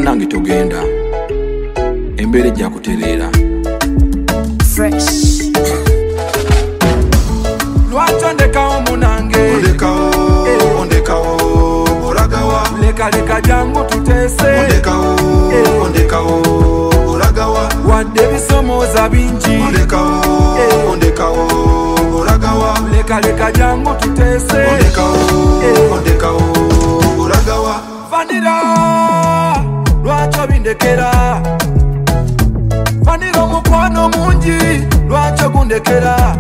nange togenda embeera ejja kutereera fresh lwaki ondekawo munange ondekawo olagawa leka jangu tuteese ondekawo olagawa wadde bisomooza bingi ondekawo olagawa leka jangu tuteese ondekawo olagawa Vanilla lwaki obindekera Vanilla omukwano mungi lwaki ogundekera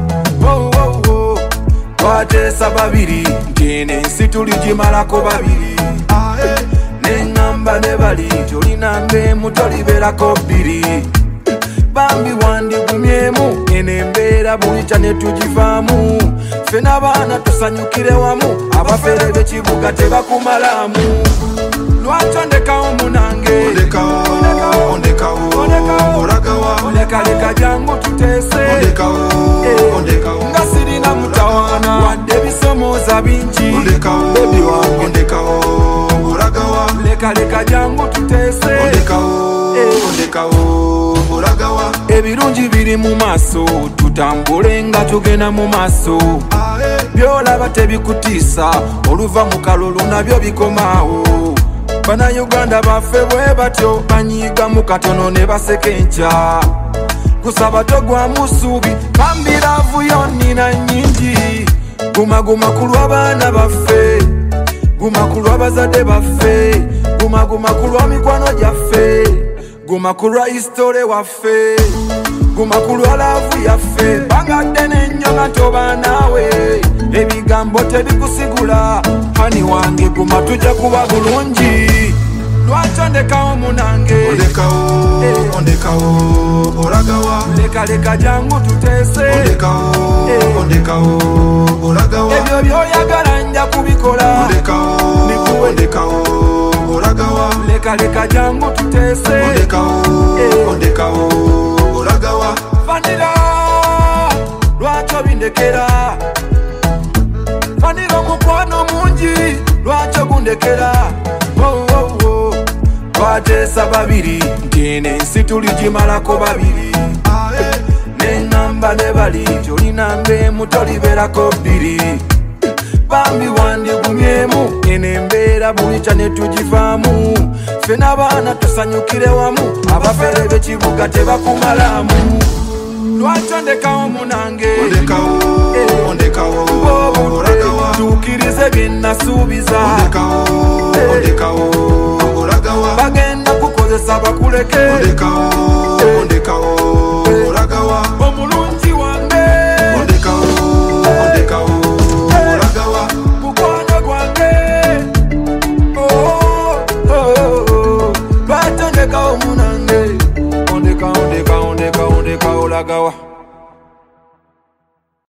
twateesa babiri nti ensi tuligimalako babiri neŋŋamba ne bali tolinanga emu tolibeerako bbiri bambi wandigumyemu eno embeera bulikya ne tugivaamu ffe n'abaana tusanyukire wamu abafere b'ekibuga tebakumalamu lwaki ondekawo munange ondekawo olagawa leka jangu tuteese nga sirina mutawaana wadde bisomooza bingi bebi wange ondekawo olagawa leka jangu tuteese ondekawo olagawa ebirungi biri mu maaso tutambule nga tugenda mu maaso byolaba tebikutiisa oluva mu kalulu nabyo bikomaawo Bannayuganda baffe bwe batyo banyiiga mu katono ne baseka enkya kusaba togwamu ssuubi bambiraavuyo nnina nnyingi guma ku lw'abaana baffe guma ku lw'abazadde baffe guma ku lw'amikwano gyaffe guma ku lwa isitole waffe guma ku lwa laavu yaffe bangadde n'ennyo nga toba naawe ebigambo tebikusigula hani wange guma tujja kuba bulungi lwaki ondekawo munange ondekawo olagawa leka jangu tuteese ondekawo olagawa ebyo byoyagala nja kubikola ondekawo olagawa leka jangu tuteese ondekawo olagawa Vanilla lwaki obindekera Vanilla omukwano mungi lwaki ogundekera twateesa babiri nti eno ensi tuligimalako babiri neŋŋamba ne bali tolinanga emu tolibeerako bbiri bambi wandigumyemu eno embeera bulikya ne tugivaamu ffe n'abaana tusanyukire wamu abafere b'ekibuga tebakumalamu lwaki ondekawo munange ondekawo olagawa tuukirize bye nasuubiza ondekawo olagawa bagenda kukozesa bakuleke ondekawo olagawa omulungi wange ondekawo olagawa mukwano gwange lwaki ondekawo munange ondekawo olagawa